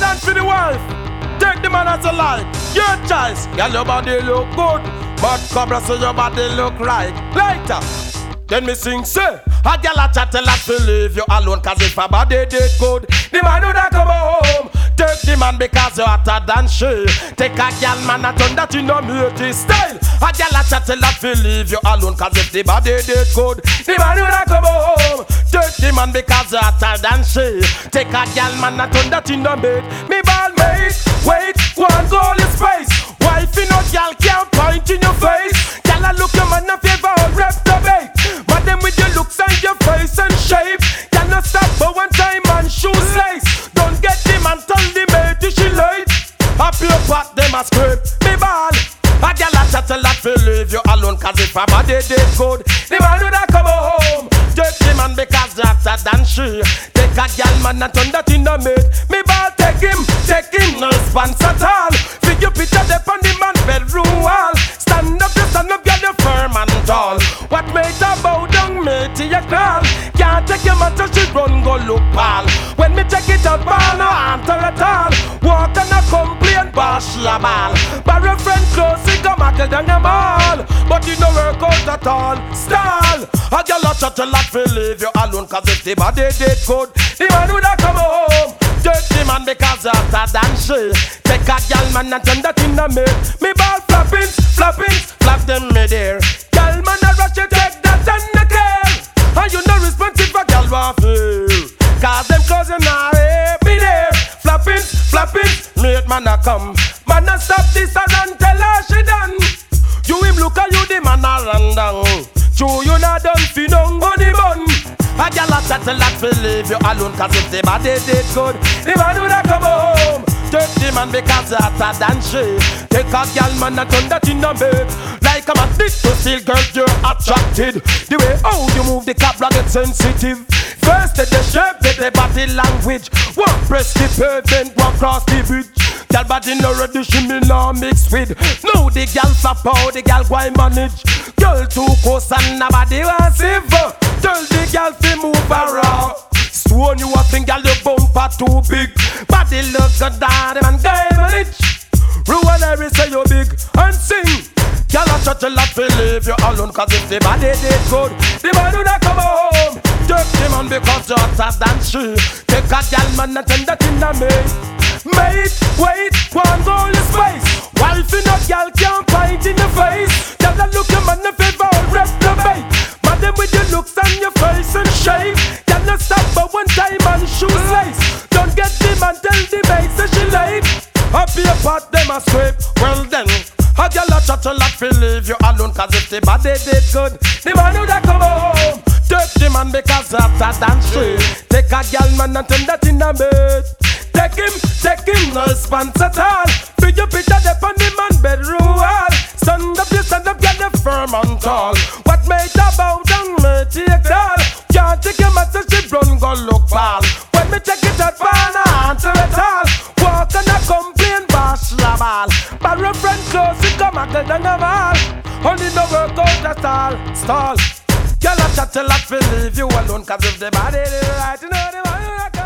dance for the wife. Take the man as a life. Your choice. Girl, your body look good, but Cobra say your body look right. Later, then me sing say, a girl a chat a lot to leave you alone, cause if a body did good, the man would have come home. Take the man because you're hotter than she. Take a girl man a turn that you know me style. A girl a chat a lot to leave you alone, cause if the body did good, the man would have come home. Take the man because you're hotter than she. Take a girl man a turn that you know me ball mate. Wait, one goal is space. Wife in no girl can't point in your face. Girl a look your man a favor or reprobate. But them with your looks and your face and shape. Cannot stop but one time and shoes lace. Don't get them and tell the mate she late. Up your pot them a scrape me ball. A girl a chat a lot to leave you alone, cause if a body did good, the man would have come home. Take the man because you're hotter than she. Take a girl man and turn that in a mate. Me ball take him, no response at all. Fig your picture there on the man bedroom wall. Stand up, girl, you're firm and tall. What made her bow down, mate, to your call? Can't take your man till she run, go look pal. When me check it out, ball, no answer at all. Walk and a complain, ball, she a ball. But her friend close, he come a down the mall. But it no work out at all, stall. A girl a chat a lot for leave you alone, cause if the body did good, the man would have come home. Take the man because you're hotter than she. Take a girl man and turn that in a mate. Me ball flapping, flap them me there. Girl man a rush you take that and the care. And you no respect if a girl want feel, cause them clothes you not me there. Flapping, mate man a come. Man a stop this and run tell her she done. You him look at you the man a run down. True you not done fi no money bun. A girl a chat a lot fi leave you alone, cause if the body did good, the man would have come home. Take the man because you're hotter than she. Take a girl man and turn that in a bed. Like a magnet to steel, girl, you're attracted. The way how you move the cabra get sensitive. First the shape, then the body language. One press the pavement, one cross the bridge. Girl body no ready, she me no mix with. Now the girl flap out, the girl go manage. Girl too close and nobody wants save. Tell the girl fi move around. Stone you up and girl your bumper too big. Body look good down and guy manage. Ruin every say you big and sing. Girl a chat a lot fi leave you alone, cause if the body did good, the man would have come home. Take the man because you're hotter than she. Take a girl man and turn that in a mate. Mate, wait, one goal is space. Wife in a girl can't fight in the face. Girl a look your man a favor or reprobate. But them with your looks and your face and shape. Cannot stop but one time and shoes lace. Don't get them and tell the mate that she late. Up your pot them a scrape. Well then, a girl a chat a lot fi leave you alone, cause if the body did good, the man would have come home. Take the man because you're hotter than she. Take a girl man and turn that in a bed. Take him, no response at all. Fig your picture there on the man bedroom wall. Stand up, girl, you're firm and tall. What made her bow down, mate, take all. Can't take your man so she run, go look pal. When me check it out, ball, no answer at all. Walk and a complain, bash la ball. But her friend close, she come a go down the mall. Only no work out at all, stall. Girl a chat a lot fi leave you alone, cause if the body is right, you know the man